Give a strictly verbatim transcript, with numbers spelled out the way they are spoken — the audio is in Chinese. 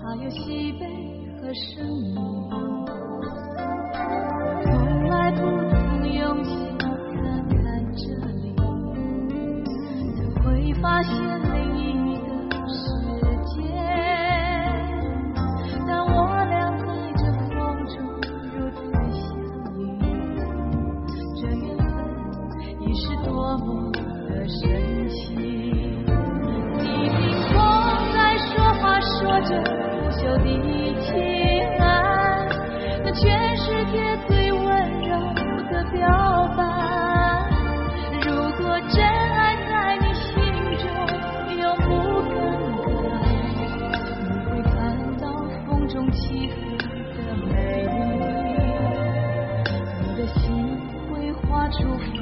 还有喜悲和生命，从来不曾用心看看这里，才会发现另一个世界。当我俩在这风中如此相遇，这缘分已是多么的神奇。你听风在说话，说着不朽的情爱，那全世界最温柔的表白。如果真爱在你心中永不更改，你会看到风中起伏的美丽，你的心会画出